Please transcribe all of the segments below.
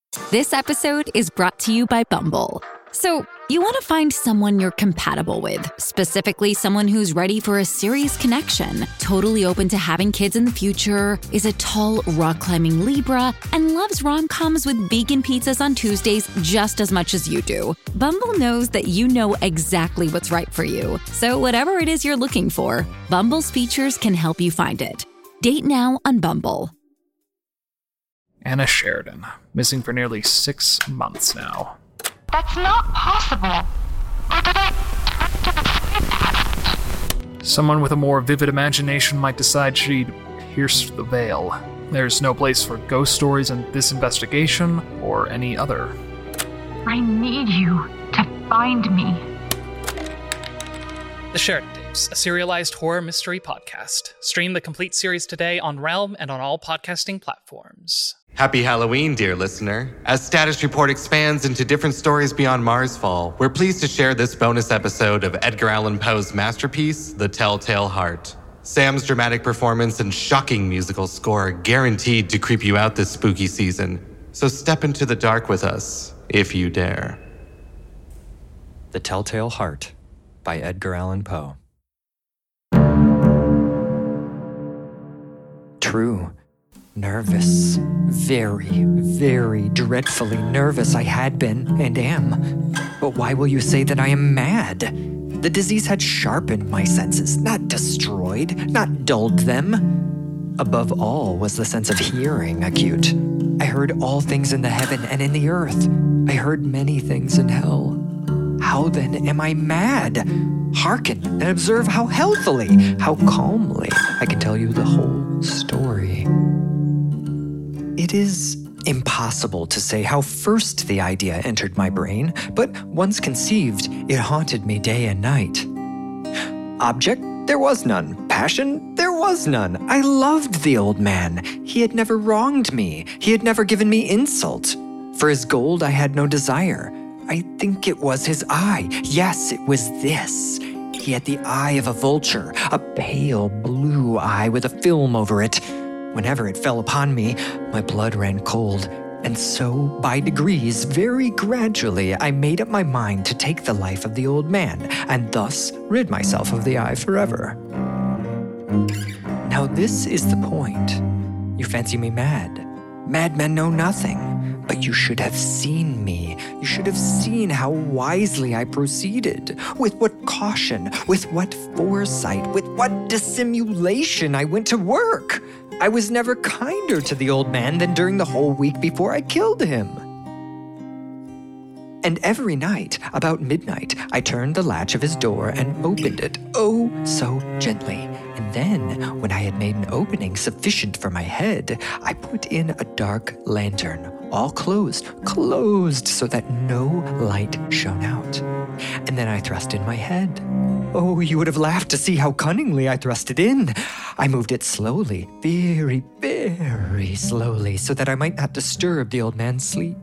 This episode is brought to you by Bumble. So, you want to find someone you're compatible with, specifically someone who's ready for a serious connection, totally open to having kids in the future, is a tall, rock-climbing Libra, and loves rom-coms with vegan pizzas on Tuesdays just as much as you do. Bumble knows that you know exactly what's right for you. So whatever it is you're looking for, Bumble's features can help you find it. Date now on Bumble. Anna Sheridan, missing for nearly 6 months now. That's not possible. Or did I turn to the side? Someone with a more vivid imagination might decide she'd pierce the veil. There's no place for ghost stories in this investigation or any other. I need you to find me. The Sheridan Tapes, a serialized horror mystery podcast. Stream the complete series today on Realm and on all podcasting platforms. Happy Halloween, dear listener. As Status Report expands into different stories beyond Marsfall, we're pleased to share this bonus episode of Edgar Allan Poe's masterpiece, The Telltale Heart. Sam's dramatic performance and shocking musical score are guaranteed to creep you out this spooky season. So step into the dark with us, if you dare. The Telltale Heart by Edgar Allan Poe. True. Nervous. Very, very dreadfully nervous I had been and am. But why will you say that I am mad? The disease had sharpened my senses, not destroyed, not dulled them. Above all was the sense of hearing acute. I heard all things in the heaven and in the earth. I heard many things in hell. How then am I mad? Hearken and observe how healthily, how calmly I can tell you the whole story. It is impossible to say how first the idea entered my brain, but once conceived, it haunted me day and night. Object? There was none. Passion? There was none. I loved the old man. He had never wronged me. He had never given me insult. For his gold I had no desire. I think it was his eye. Yes, it was this. He had the eye of a vulture, a pale blue eye with a film over it. Whenever it fell upon me, my blood ran cold, and so, by degrees, very gradually, I made up my mind to take the life of the old man, and thus rid myself of the eye forever. Now this is the point. You fancy me mad. Madmen know nothing, but you should have seen me. You should have seen how wisely I proceeded, with what caution, with what foresight, with what dissimulation I went to work. I was never kinder to the old man than during the whole week before I killed him. And every night, about midnight, I turned the latch of his door and opened it, oh, so gently. And then, when I had made an opening sufficient for my head, I put in a dark lantern, all closed so that no light shone out. And then I thrust in my head. Oh, you would have laughed to see how cunningly I thrust it in. I moved it slowly, very, very slowly, so that I might not disturb the old man's sleep.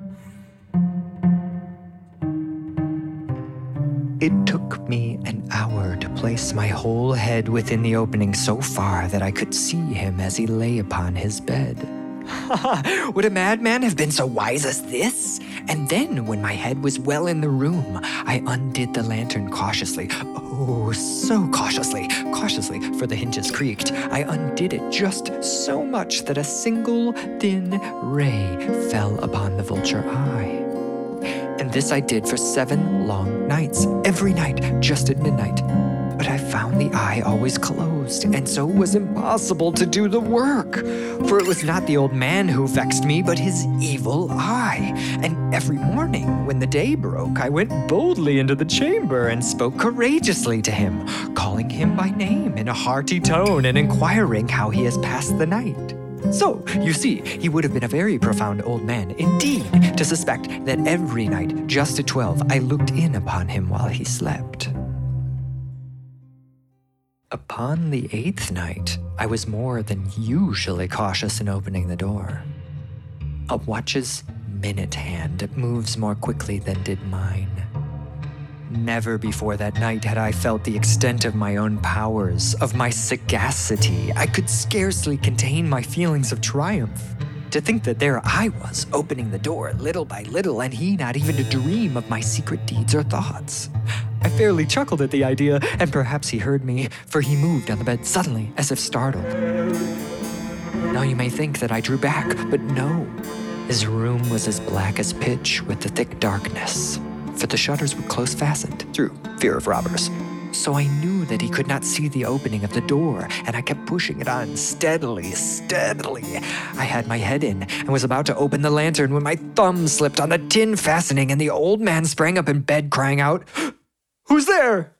It took me an hour to place my whole head within the opening so far that I could see him as he lay upon his bed. Would a madman have been so wise as this? And then, when my head was well in the room, I undid the lantern cautiously. Oh, so cautiously, for the hinges creaked. I undid it just so much that a single thin ray fell upon the vulture eye. And this I did for 7 long nights, every night, just at midnight. But I found the eye always closed, and so it was impossible to do the work. For it was not the old man who vexed me, but his evil eye. And every morning, when the day broke, I went boldly into the chamber and spoke courageously to him, calling him by name in a hearty tone and inquiring how he has passed the night. So, you see, he would have been a very profound old man indeed to suspect that every night, just at 12, I looked in upon him while he slept. Upon the 8th night, I was more than usually cautious in opening the door. A watch's minute hand moves more quickly than did mine. Never before that night had I felt the extent of my own powers, of my sagacity. I could scarcely contain my feelings of triumph. To think that there I was, opening the door little by little, and he not even to dream of my secret deeds or thoughts. I fairly chuckled at the idea, and perhaps he heard me, for he moved on the bed suddenly, as if startled. Now you may think that I drew back, but no. His room was as black as pitch with the thick darkness, for the shutters were close fastened, through fear of robbers. So I knew that he could not see the opening of the door, and I kept pushing it on steadily. I had my head in and was about to open the lantern when my thumb slipped on the tin fastening, and the old man sprang up in bed crying out, "Who's there?"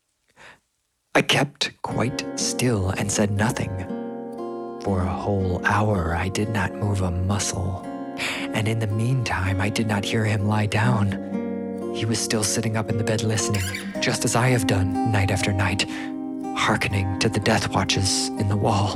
I kept quite still and said nothing. For a whole hour I did not move a muscle, and in the meantime I did not hear him lie down. He was still sitting up in the bed listening, just as I have done night after night, hearkening to the death watches in the wall.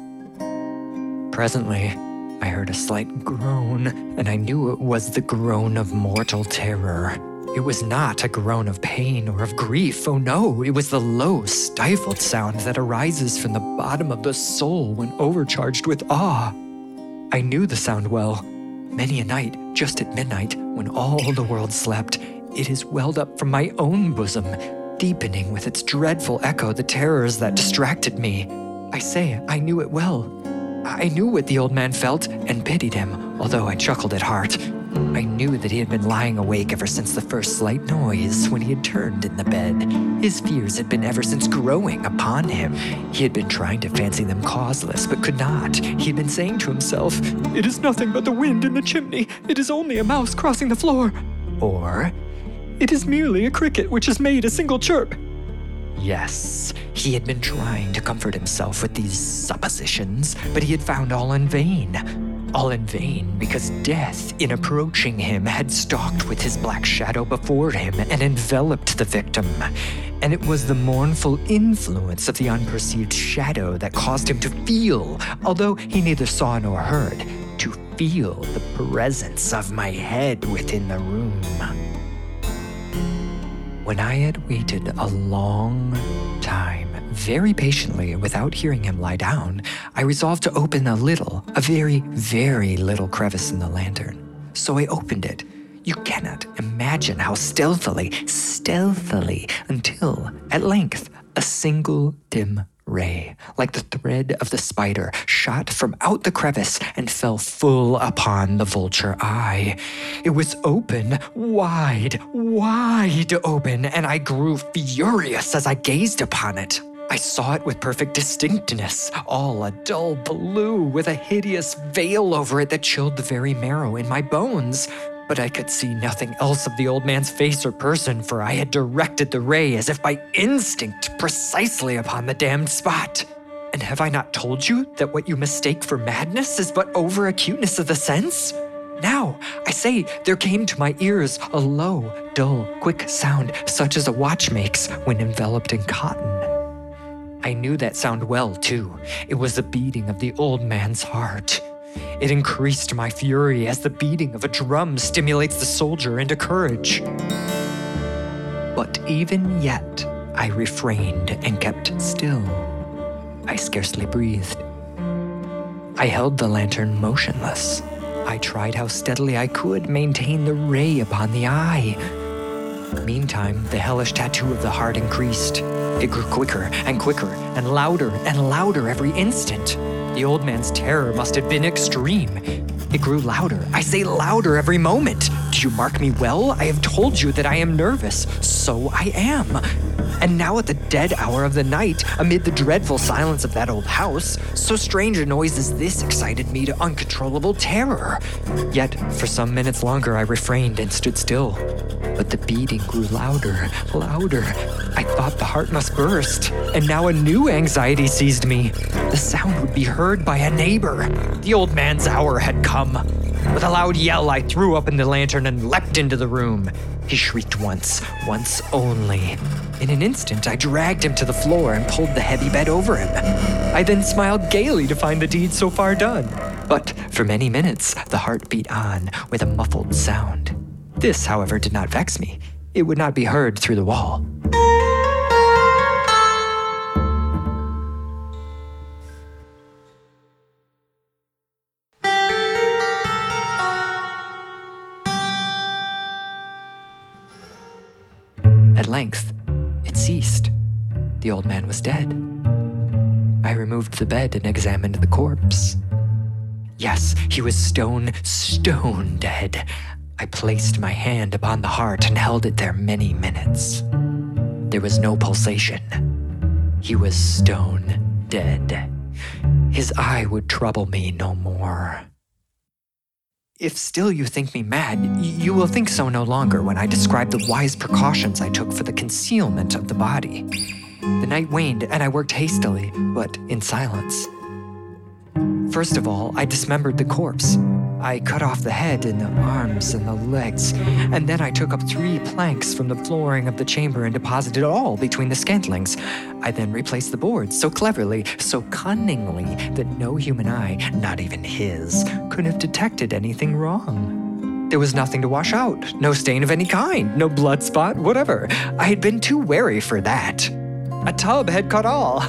Presently, I heard a slight groan, and I knew it was the groan of mortal terror. It was not a groan of pain or of grief. Oh no, it was the low, stifled sound that arises from the bottom of the soul when overcharged with awe. I knew the sound well. Many a night, just at midnight, when all the world slept, it has welled up from my own bosom, deepening with its dreadful echo the terrors that distracted me. I say, I knew it well. I knew what the old man felt and pitied him, although I chuckled at heart. I knew that he had been lying awake ever since the first slight noise when he had turned in the bed. His fears had been ever since growing upon him. He had been trying to fancy them causeless, but could not. He had been saying to himself, "It is nothing but the wind in the chimney. It is only a mouse crossing the floor." Or, "It is merely a cricket which has made a single chirp." Yes, he had been trying to comfort himself with these suppositions, but he had found all in vain. All in vain, because death, in approaching him, had stalked with his black shadow before him and enveloped the victim. And it was the mournful influence of the unperceived shadow that caused him to feel, although he neither saw nor heard, to feel the presence of my head within the room. When I had waited a long time, very patiently, without hearing him lie down, I resolved to open a very, very little crevice in the lantern. So I opened it. You cannot imagine how stealthily, until, at length, a single dim ray, like the thread of the spider, shot from out the crevice and fell full upon the vulture eye. It was open, wide open, and I grew furious as I gazed upon it. I saw it with perfect distinctness, all a dull blue with a hideous veil over it that chilled the very marrow in my bones. But I could see nothing else of the old man's face or person, for I had directed the ray as if by instinct precisely upon the damned spot. And have I not told you that what you mistake for madness is but over-acuteness of the sense? Now, I say, there came to my ears a low, dull, quick sound, such as a watch makes when enveloped in cotton. I knew that sound well, too. It was the beating of the old man's heart. It increased my fury as the beating of a drum stimulates the soldier into courage. But even yet, I refrained and kept still. I scarcely breathed. I held the lantern motionless. I tried how steadily I could maintain the ray upon the eye. Meantime, the hellish tattoo of the heart increased. It grew quicker and quicker and louder every instant. The old man's terror must have been extreme. It grew louder. I say louder every moment. Do you mark me well? I have told you that I am nervous. So I am. And now at the dead hour of the night, amid the dreadful silence of that old house, so strange a noise as this excited me to uncontrollable terror. Yet, for some minutes longer I refrained and stood still. But the beating grew louder. I thought the heart must burst. And now a new anxiety seized me. The sound would be heard by a neighbor. The old man's hour had come. With a loud yell, I threw open the lantern and leapt into the room. He shrieked once only. In an instant, I dragged him to the floor and pulled the heavy bed over him. I then smiled gaily to find the deed so far done. But for many minutes, the heart beat on with a muffled sound. This, however, did not vex me. It would not be heard through the wall. length, it ceased. The old man was dead. I removed the bed and examined the corpse. Yes, he was stone dead. I placed my hand upon the heart and held it there many minutes. There was no pulsation. He was stone dead. His eye would trouble me no more. If still you think me mad, you will think so no longer when I describe the wise precautions I took for the concealment of the body. The night waned, and I worked hastily, but in silence. First of all, I dismembered the corpse. I cut off the head and the arms and the legs, and then I took up 3 planks from the flooring of the chamber and deposited all between the scantlings. I then replaced the boards so cleverly, so cunningly, that no human eye, not even his, could have detected anything wrong. There was nothing to wash out, no stain of any kind, no blood spot, whatever. I had been too wary for that. A tub had caught all.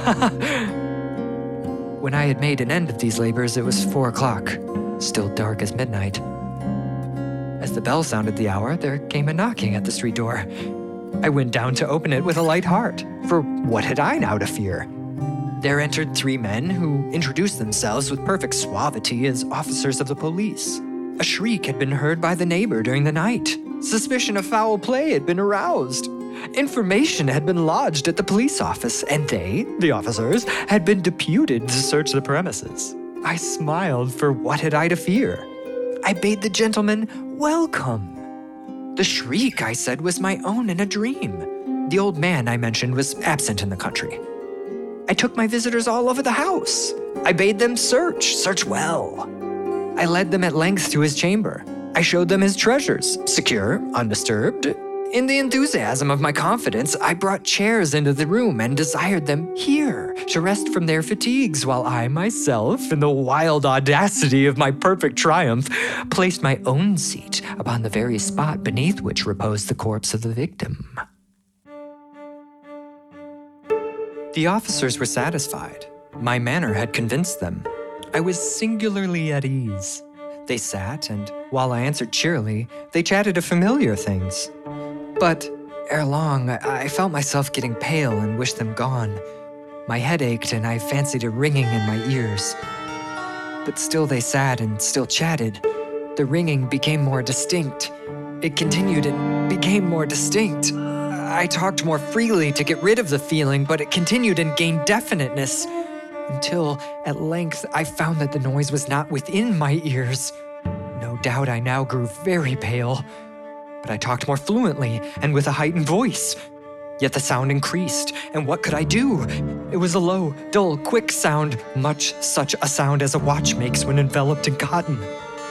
When I had made an end of these labors, it was 4 o'clock, still dark as midnight. As the bell sounded the hour, there came a knocking at the street door. I went down to open it with a light heart, for what had I now to fear? There entered 3 men who introduced themselves with perfect suavity as officers of the police. A shriek had been heard by the neighbor during the night. Suspicion of foul play had been aroused. Information had been lodged at the police office, and they, the officers, had been deputed to search the premises. I smiled, for what had I to fear? I bade the gentleman welcome. The shriek, I said, was my own in a dream. The old man, I mentioned, was absent in the country. I took my visitors all over the house. I bade them search well. I led them at length to his chamber. I showed them his treasures, secure, undisturbed. In the enthusiasm of my confidence, I brought chairs into the room and desired them here to rest from their fatigues, while I myself, in the wild audacity of my perfect triumph, placed my own seat upon the very spot beneath which reposed the corpse of the victim. The officers were satisfied. My manner had convinced them. I was singularly at ease. They sat, and while I answered cheerily, they chatted of familiar things. But ere long, I felt myself getting pale and wished them gone. My head ached, and I fancied a ringing in my ears. But still they sat and still chatted. The ringing became more distinct. It continued and became more distinct. I talked more freely to get rid of the feeling, but it continued and gained definiteness, until at length I found that the noise was not within my ears. No doubt I now grew very pale. But I talked more fluently and with a heightened voice. Yet the sound increased, and what could I do? It was a low, dull, quick sound, much such a sound as a watch makes when enveloped in cotton.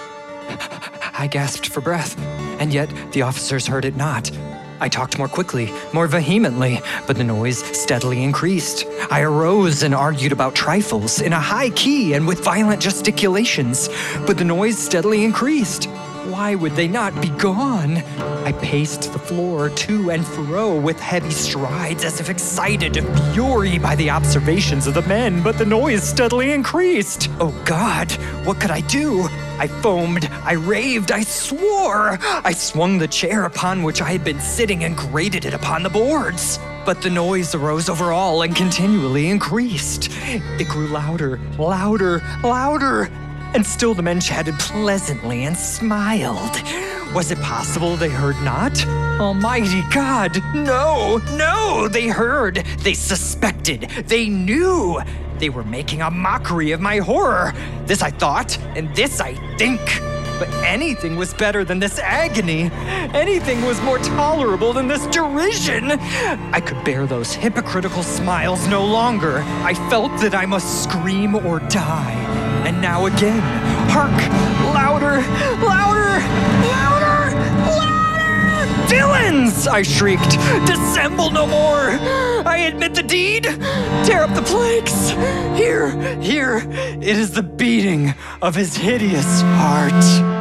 I gasped for breath, and yet the officers heard it not. I talked more quickly, more vehemently, but the noise steadily increased. I arose and argued about trifles in a high key and with violent gesticulations, but the noise steadily increased. Why would they not be gone? I paced the floor to and fro with heavy strides, as if excited to fury by the observations of the men, but the noise steadily increased. Oh God, what could I do? I foamed, I raved, I swore. I swung the chair upon which I had been sitting and grated it upon the boards. But the noise arose over all and continually increased. It grew louder, louder, louder. And still the men chatted pleasantly and smiled. Was it possible they heard not? Almighty God, no, they heard, they suspected, they knew. They were making a mockery of my horror. This I thought, and this I think. But anything was better than this agony. Anything was more tolerable than this derision. I could bear those hypocritical smiles no longer. I felt that I must scream or die. And now again, hark! Louder, louder, louder, louder! Villains! I shrieked. Dissemble no more! I admit the deed! Tear up the planks! Here, it is the beating of his hideous heart.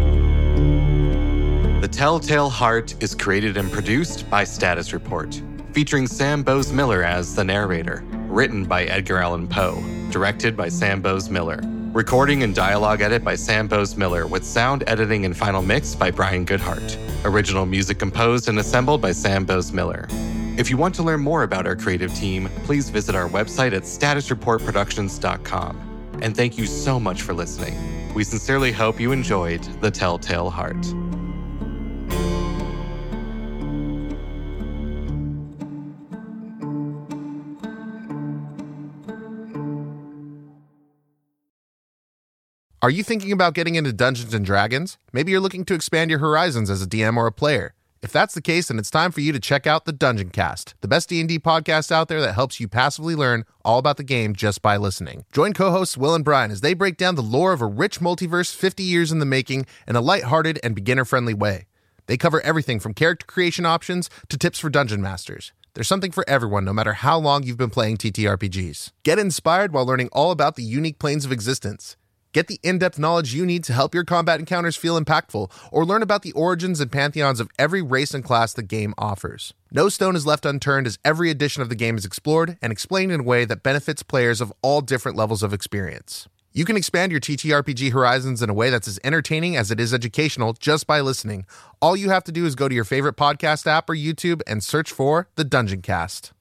The Telltale Heart is created and produced by Status Report. featuring Sam Bowes Miller as the narrator. Written by Edgar Allan Poe. Directed by Sam Bowes Miller. Recording and dialogue edit by Sam Bowes Miller, with sound editing and final mix by Brian Goodhart. Original music composed and assembled by Sam Bowes Miller. If you want to learn more about our creative team, please visit our website at statusreportproductions.com. And thank you so much for listening. We sincerely hope you enjoyed The Telltale Heart. Are you thinking about getting into Dungeons & Dragons? Maybe you're looking to expand your horizons as a DM or a player. If that's the case, then it's time for you to check out the Dungeon Cast, the best D&D podcast out there that helps you passively learn all about the game just by listening. Join co-hosts Will and Brian as they break down the lore of a rich multiverse 50 years in the making in a lighthearted and beginner-friendly way. They cover everything from character creation options to tips for dungeon masters. There's something for everyone, no matter how long you've been playing TTRPGs. Get inspired while learning all about the unique planes of existence. Get the in-depth knowledge you need to help your combat encounters feel impactful, or learn about the origins and pantheons of every race and class the game offers. No stone is left unturned as every edition of the game is explored and explained in a way that benefits players of all different levels of experience. You can expand your TTRPG horizons in a way that's as entertaining as it is educational just by listening. All you have to do is go to your favorite podcast app or YouTube and search for The Dungeon Cast.